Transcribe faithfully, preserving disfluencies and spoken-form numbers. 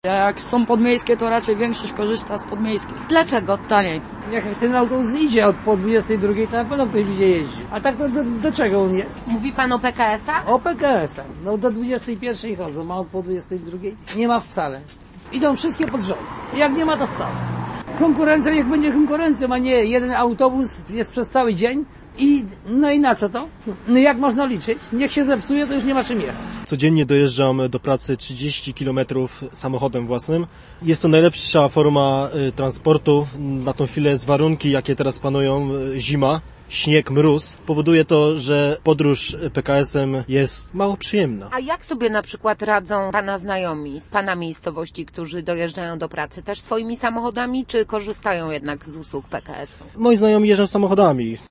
Jak są podmiejskie, to raczej większość korzysta z podmiejskich. Dlaczego? Taniej. Jak ten autobus idzie od po dwudziestej drugiej, to na pewno ktoś będzie jeździł. A tak to do, do czego on jest? Mówi pan o P K S-ach? O P K S-ach. No do dwudziestej pierwszej chodzą, a od po dwudziestej drugiej nie ma wcale. Idą wszystkie pod rząd. Jak nie ma, to wcale. Konkurencja niech będzie konkurencją, a nie jeden autobus jest przez cały dzień i no i na co to? No jak można liczyć? Niech się zepsuje, to już nie ma czym jechać. Codziennie dojeżdżam do pracy trzydzieści kilometrów samochodem własnym. Jest to najlepsza forma y, transportu. Na tą chwilę z warunki, jakie teraz panują, y, zima, śnieg, mróz, powoduje to, że podróż P K S-em jest mało przyjemna. A jak sobie na przykład radzą pana znajomi z pana miejscowości, którzy dojeżdżają do pracy? Też swoimi samochodami, czy korzystają jednak z usług P K S-u? Moi znajomi jeżdżą samochodami.